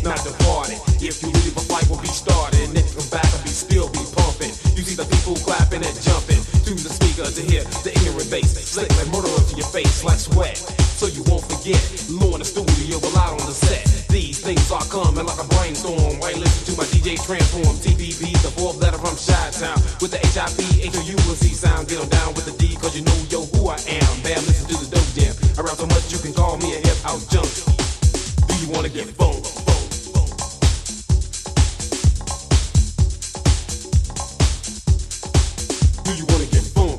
not to party. If you leave, a fight will be started. And if you come back, I'll be still be pumping. You see the people clapping and jumping to the speaker to hear the ignorant bass. Slick like murder to your face like sweat. So you won't forget, low in the studio, but out on the set. These things are coming like a brainstorm. Why listen to my DJ transform? TPP, the fourth letter from Chi-Town. With the HIP, HOUC sound. Get on down with the D, cause you know, yo, who I am. Bam, listen to the dope jam. I rap so much you can call me a hip house junkie. Do you wanna get phone? Do you wanna get phone?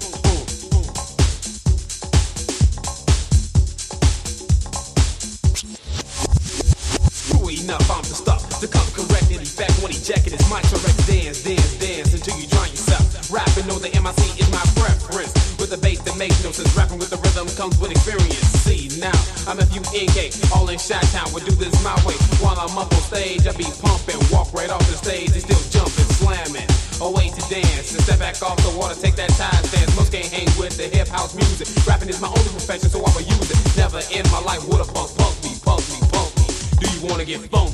Enough, I'm the stuff to come correct and back when he jacket his mic correct. Dance, dance, dance until you drown yourself. Rapping, know the MIC is my preference. With the bass that makes no sense. Rapping with the rhythm comes with experience. See, now I'm FUNK, all in Chi-Town. We do this my way. While I'm up on stage, I be pumping. Walk right off the stage, they still jumping, slamming. Away to dance and step back off the water, take that time stance. Most can't hang with the hip house music. Rapping is my only profession, so I will use it. Never in my life would a punk me, punk me, punk me. Do you wanna get phone?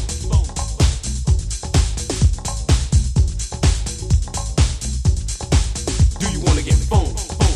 Do you wanna get phone?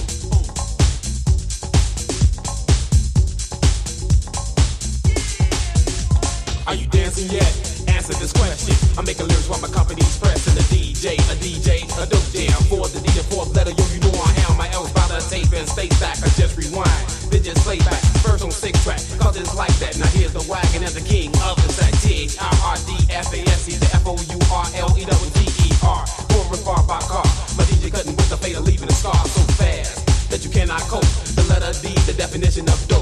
Are you dancing yet? Answer this question. I'm making lyrics while my company's pressing a DJ, a dope jam. For the D and fourth letter, yo, you know I am. My L's by the tape and stay back. I just rewind, then just play back. First on 6 track, cause it's like that. Now here's the wagon and the king of the track. THIRDFASC, the FOURLEWGER. Going far by car. My DJ cutting with the fader, leaving a scar so fast that you cannot cope. The letter D, the definition of dope.